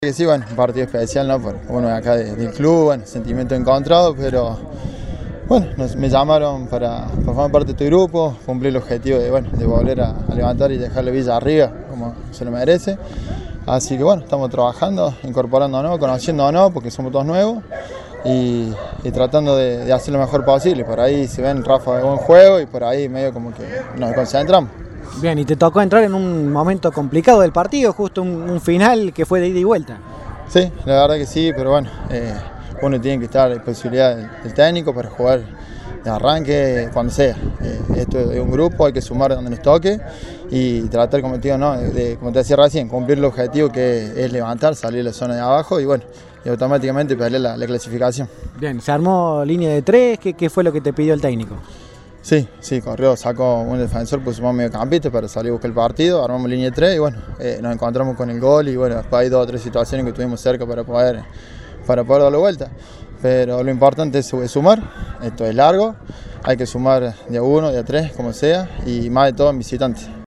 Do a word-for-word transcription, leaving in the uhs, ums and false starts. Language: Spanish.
Que sí, bueno, un partido especial, ¿no? Por uno de acá de, del club, bueno, sentimiento encontrado, pero bueno, nos, me llamaron para, para formar parte de este grupo, cumplir el objetivo de, bueno, de volver a, a levantar y dejarle Villa arriba, como se lo merece. Así que bueno, estamos trabajando, incorporándonos, conociéndonos, porque somos todos nuevos, y, y tratando de, de hacer lo mejor posible. Por ahí se ven Rafa de buen juego y por ahí medio como que nos concentramos. Bien, y te tocó entrar en un momento complicado del partido, justo un, un final que fue de ida y vuelta. Sí, la verdad que sí, pero bueno, eh, uno tiene que estar a la posibilidad del, del técnico para jugar de arranque cuando sea. Eh, esto es un grupo, hay que sumar donde nos toque y tratar, como te digo, ¿no? de, de, como te decía recién, cumplir el objetivo que es levantar, salir de la zona de abajo y bueno, y automáticamente pelear la, la clasificación. Bien, se armó línea de tres, ¿qué, qué fue lo que te pidió el técnico? Sí, sí, corrió, sacó un defensor, pusimos medio campista para salir a buscar el partido, armamos línea de tres y bueno, eh, nos encontramos con el gol y bueno, después hay dos o tres situaciones que tuvimos cerca para poder, para poder darle vuelta. Pero lo importante es sumar, esto es largo, hay que sumar de a uno, de a tres, como sea, y más de todo en visitante.